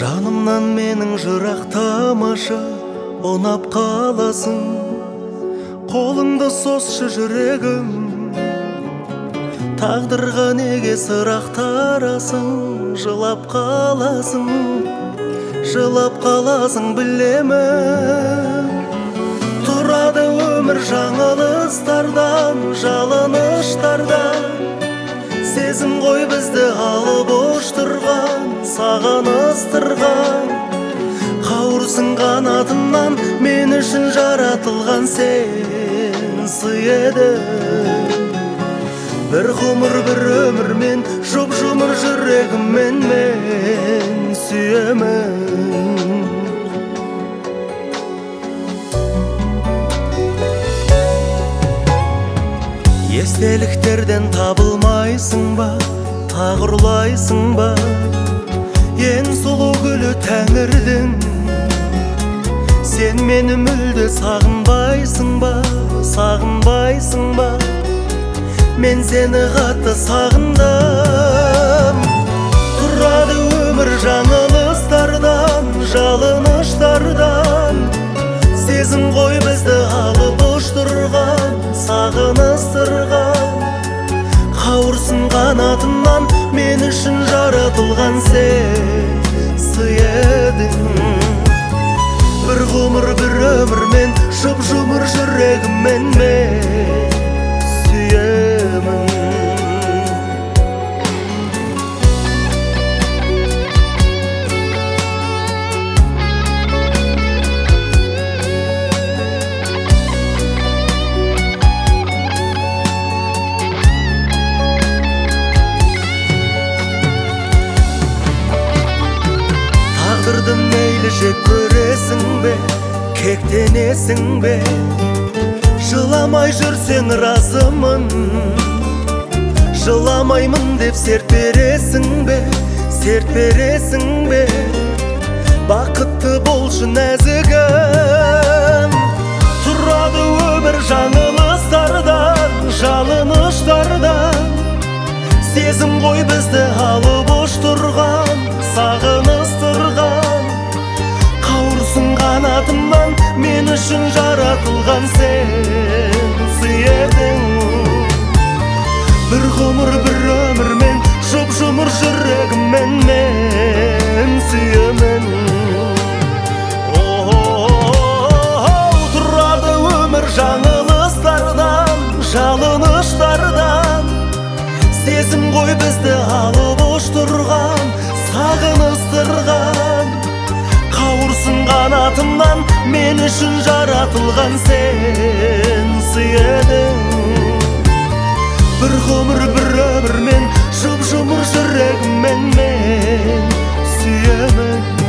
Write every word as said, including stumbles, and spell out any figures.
Жанымнан менің жырақ тамаша ұнап қаласың, қолыңды сосшы жүрегім, тағдырға неге сырақтарасың, жылап қаласың, жылап қаласың білемін. Тұрады өмір жаңылыстардан, жалыныштардан, сезім ғой бізді алып ұштырған, саған ыстырған. Қауырсың қанатымнан, мен үшін жаратылған сен сый едің. Бір ғұмыр бір өмірмен, жұп-жұмыр жүрегіммен мен сүйемін. Естеліктерден табылмайсың ба, тағы ұрлайсың ба, ең сұлу гүлі тәңірдің. Сен мені мүлде сағынбайсың ба, сағынбайсың ба, мен сені қатты сағындым. Тұрады өмір жаңылыстардан, жалыныштардан, сезім ғой бізді алып ұштырған, саған ыстырған. Қауырсың қанатымнан, мен үшін жаратылған сен сый едің. Бір ғұмыр бір өмірмен, жұп-жұмыр жүрегіммен мен сүйемін. Тағдырды мейлі жек көресің бе, кектенесің бе, жыламай жүрсең разымын. Жыламаймын деп серт бересің бе, серт бересің бе, бақытты болшы нәзігім. Тұрады өмір жаңылыстардан, жалыныштардан, сезім ғой бізді алып ұштырған, саған ыстырған. Қауырсың қанатымнан, мен үшін жаратылған сен сый едің. Бір ғұмыр бір өмірмен, жұп-жұмыр жүрегіммен мен сүйемін. Тұрады өмір жаңылыстардан, жалыныштардан, сезім ғой бізді алып ұштырған, саған ыстырған. Қауырсың қанатымнан, мен үшін жаратылған сен сый едің. Бір ғұмыр бір өмірмен, жұп-жұмыр жүрегіммен мен сүйемін.